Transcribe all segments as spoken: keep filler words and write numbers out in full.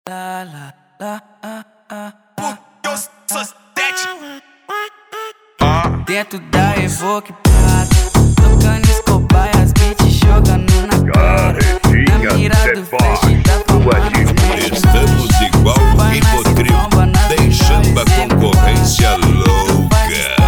lá, lá, lá, ah, ah, ah. Dentro da Evoque Prata, tocando Escobar e as beats jogando na cara. Na mira do flash da fama. Estamos igual o Rivotril, deixando a concorrência louca.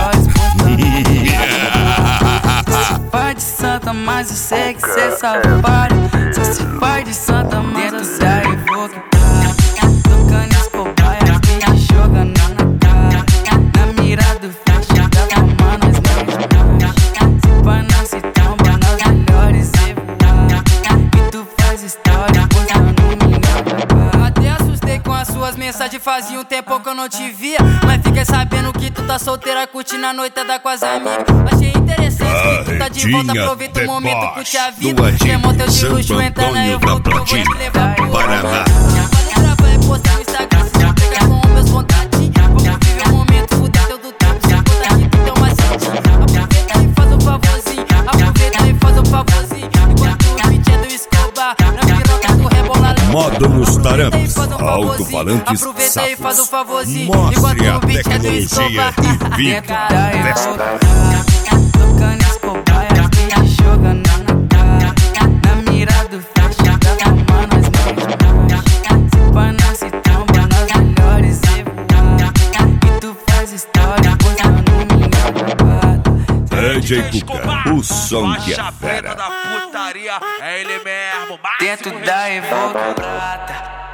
Se faz de santa, mas eu sei que cê safado. Só se faz de santa, mas eu sei da Evoque Prata, tocando Escobar e as beats jogando na cara. Na mira do flash da fama, nós não. Se pá não se tromba nas melhores e voar. E tu faz história postando minha. Até assustei com as suas mensagens, fazia um tempo que eu não te via. Mas fiquei sabendo que tu tá solteira, curtindo a noitada com as amigas. Achei interessante que tu tá de volta, aproveita o momento, curte a vida. Queimou teu de luxo, entra na Evoque, eu vou te levar pro Paraná. Pode gravar e postar no Instagram, se já pega com meus contatinhos. Vamos viver o momento, fuder teu do tempo, se conta aqui tu tem uma sede. Aproveita e faz um favorzinho, aproveita e faz um favorzinho. Enquanto o beat é do Escobar, na piroca do rebola. Modo nos tarampos, alto-falantes aproveita e faz um safos. favorzinho. Mostre a Enquanto o beat é do tecnologia Escobar. e viva Da a festa. Evoque Prata, tocando Escobar e as beats jogando na cara. Na mira do flash da fama, nós não. Se pá não se tromba nas melhores e voar. E tu faz história postando minha babada. D J Cuca, o som que é Faixa preta fera. da putaria, é ele mesmo. Dentro da Evoque Prata.